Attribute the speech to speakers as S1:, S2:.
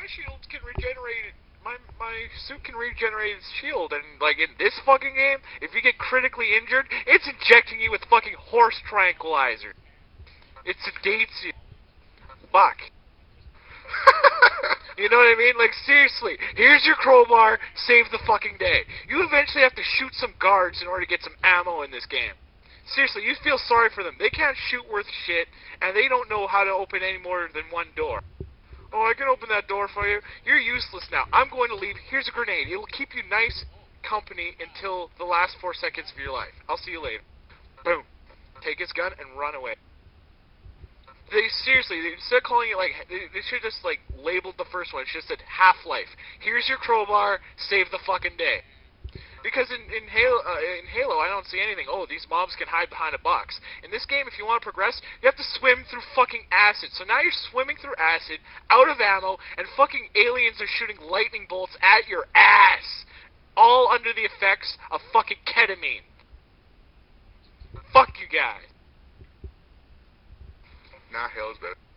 S1: shield can regenerate. My suit can regenerate its shield, and like in this fucking game, if you get critically injured, it's injecting you with fucking horse tranquilizer. It sedates you. Fuck. You know what I mean? Like, seriously, here's your crowbar, save the fucking day. You eventually have to shoot some guards in order to get some ammo in this game. Seriously, you feel sorry for them. They can't shoot worth shit, and they don't know how to open any more than one door. Oh, I can open that door for you. You're useless now. I'm going to leave. Here's a grenade. It'll keep you nice company until the last 4 seconds of your life. I'll see you later. Boom. Take his gun and run away. Seriously, instead of calling it like, they should have just like labeled the first one. It should have said Half-Life. Here's your crowbar. Save the fucking day. Because in Halo, I don't see anything. Oh, these mobs can hide behind a box. In this game, if you want to progress, you have to swim through fucking acid. So now you're swimming through acid, out of ammo, and fucking aliens are shooting lightning bolts at your ass. All under the effects of fucking ketamine. Fuck you guys.
S2: Nah, Halo's better.